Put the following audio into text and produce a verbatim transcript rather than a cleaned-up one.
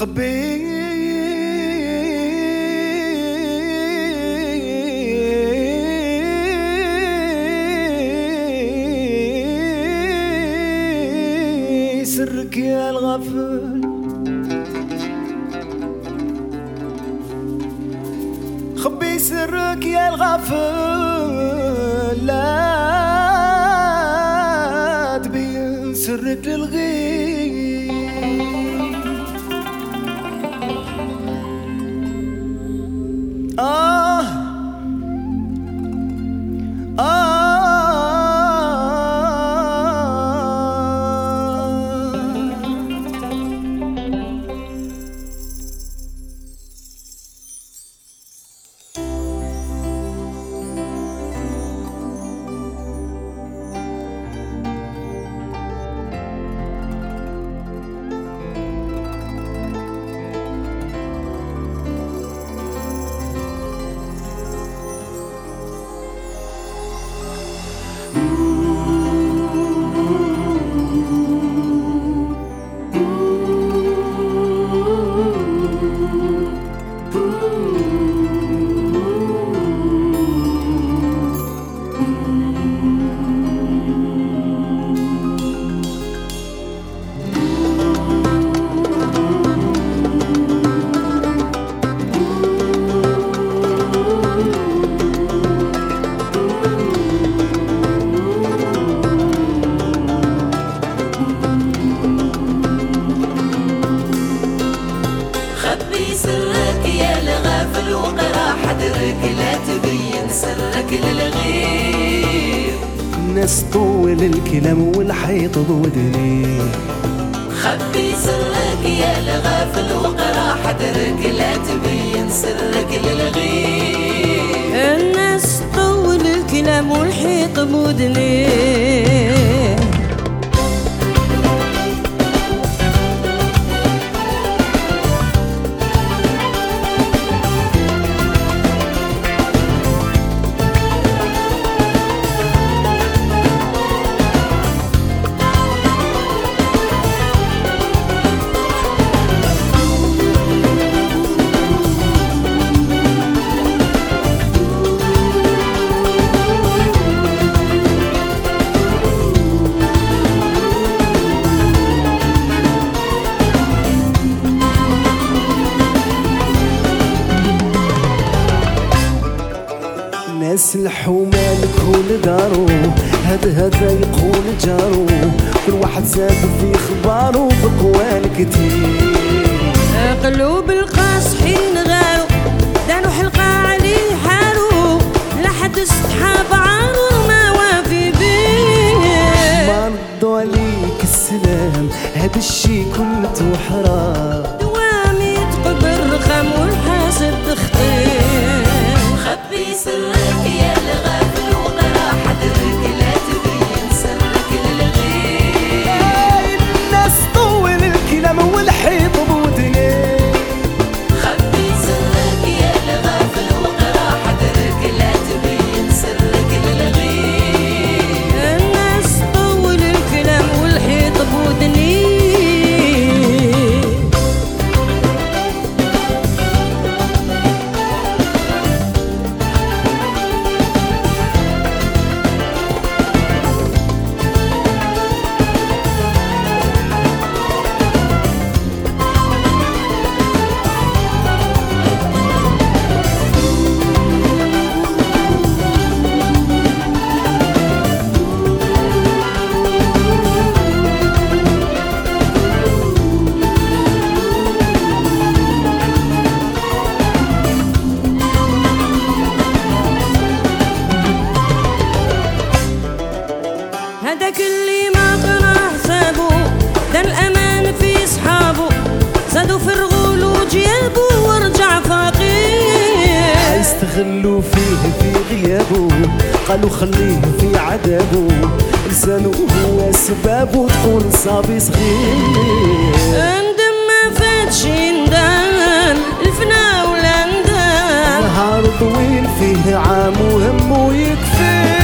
خبي سرك يا الغفل، خبي سرك يا الغفل، لا تبين سرك للغير. آه آه سرك يا الغافل وقرا حدرك، لا تبين سرك للغير. الناس طول الكلام والحيط بودني. خبي سرك يا الغافل وقرا حدرك، لا تبين سرك للغير. الناس طول الكلام والحيط بودني. ناس الحومة لكل دارو، هذا هذا يقول جارو، كل واحد زاد في خبارو بقوال كتير. قلوب القاصحين غارو، داروا حلقة عليه حارو، لا حد استحاب عارو ما وافي بيه. ما ردوا عليك السلام، هذا الشي كنتو حرام. دوامي تقبل رخام والحاسد تخطير. خبي سرك يا الغافل وقرا حدرك، لا تبين سرك للغير. الناس طول الكلام والحيط بودني. خبي سرك يا الغافل وقرا حدرك، لا تبين سرك للغير. الناس طول الكلام والحيط بودني. هذاك اللي ما قرا حسابو، دا الأمان في صحابو، زادوا في الغول وجيابو ورجع فقير. يستغلوا فيه في غيابو، قالوا خليه في عذابو، لسانو هو سبابو، تقول صافي صغير. ندم ما فاتش ندم الفنا ولا ندم، نهار طويل فيه عام وهم ويكفي.